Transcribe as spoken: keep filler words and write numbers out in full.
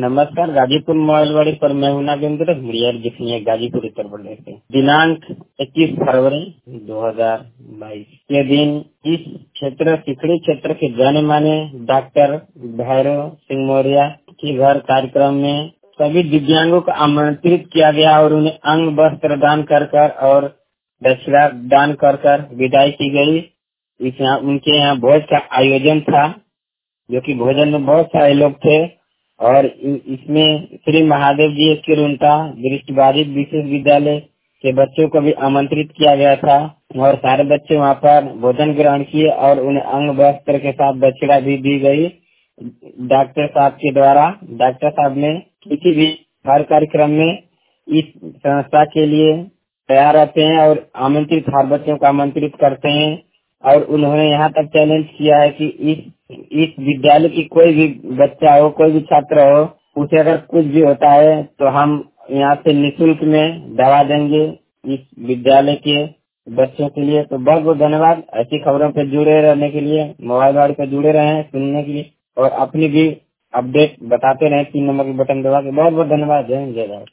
नमस्कार, गाजीपुर मोबाइलवाड़ी पर मैं हूं नागेंद्र मुड़ियार जिसमें गाजीपुर उत्तर प्रदेश से। दिनांक इक्कीस फरवरी दो हजार बाईस के दिन इस क्षेत्र सिकड़ी क्षेत्र के जाने माने डॉक्टर भैरव सिंह मौर्य के घर कार्यक्रम में सभी दिव्यांगों को आमंत्रित किया गया और उन्हें अंग वस्त्र दान कर कर और दक्षिणा दान कर कर विदाई की गई। इस यहाँ उनके यहाँ भोज का आयोजन था, जो कि भोजन में बहुत सारे लोग थे और इसमें श्री महादेव जी के रुंटा दृष्टिबाधित विशेष विद्यालय के बच्चों को भी आमंत्रित किया गया था और सारे बच्चे वहाँ पर भोजन ग्रहण किए और उन्हें अंग वस्त्र के साथ दक्षिणा भी दी गई डॉक्टर साहब के द्वारा। डॉक्टर साहब ने किसी भी हर कार्यक्रम में इस संस्था के लिए तैयार रहते हैं और आमंत्रित हर बच्चों को आमंत्रित करते हैं और उन्होंने यहाँ तक चैलेंज किया है कि इस इस विद्यालय की कोई भी बच्चा हो, कोई भी छात्र हो, उसे अगर कुछ भी होता है तो हम यहाँ से निःशुल्क में दवा देंगे इस विद्यालय के बच्चों के लिए। तो बहुत बहुत धन्यवाद। ऐसी खबरों पे जुड़े रहने के लिए मोबाइल वाड़ी पे जुड़े रहे सुनने के लिए और अपनी भी अपडेट बताते रहे। तीन नंबर के बटन दबा के बहुत बहुत धन्यवाद। जय हिंद, जय भारत।